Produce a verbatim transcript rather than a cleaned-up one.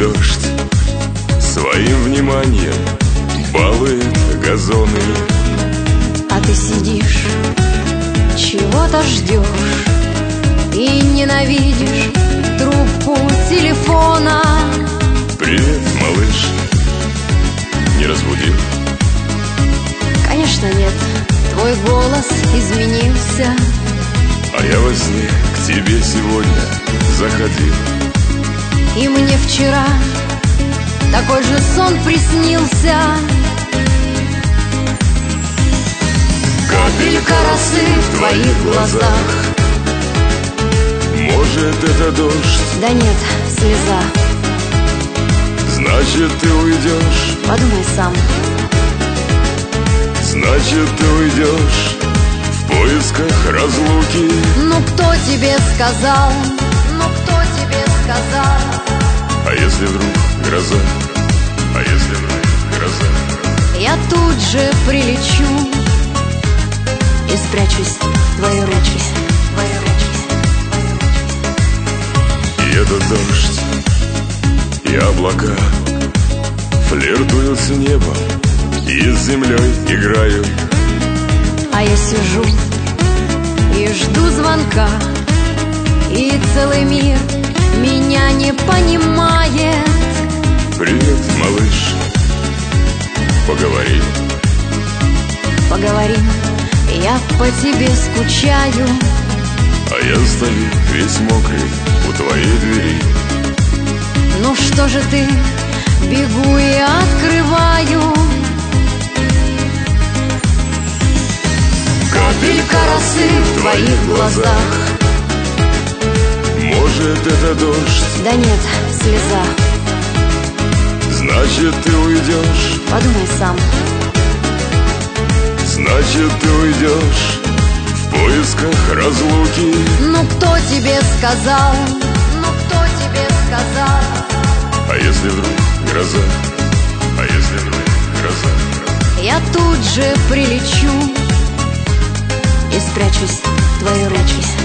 дождь своим вниманием балует газоны. А ты сидишь, чего-то ждешь и ненавидишь трубку телефона. Привет, малыш, не разбудил? Конечно нет, твой голос изменился. А я во сне к тебе сегодня заходил. И мне вчера такой же сон приснился. Капелька росы в твоих глазах. Может, это дождь? Да нет, слеза. Значит, ты уйдешь? Подумай сам. Значит, ты уйдешь в поисках разлуки. Ну кто тебе сказал? Ну кто тебе сказал? А если вдруг гроза? А если вдруг гроза? Я тут же прилечу и спрячусь в твои ручки. И этот дождь, и облака флиртуют с небом и с землей играют. А я сижу и жду звонка, и целый мир меня не понимает. Привет, малыш, поговорим. Поговорим, я по тебе скучаю. А я стою весь мокрый у твоей двери. Ну что же ты, бегу и открываю. Капелька росы в твоих глазах. Может, это дождь? Да нет, слеза. Значит, ты уйдешь? Подумай сам. Значит, ты уйдешь в поисках разлуки. Ну кто тебе сказал? Ну кто тебе сказал? А если вдруг гроза? А если вдруг гроза? Я тут же прилечу и спрячусь в твои ручки.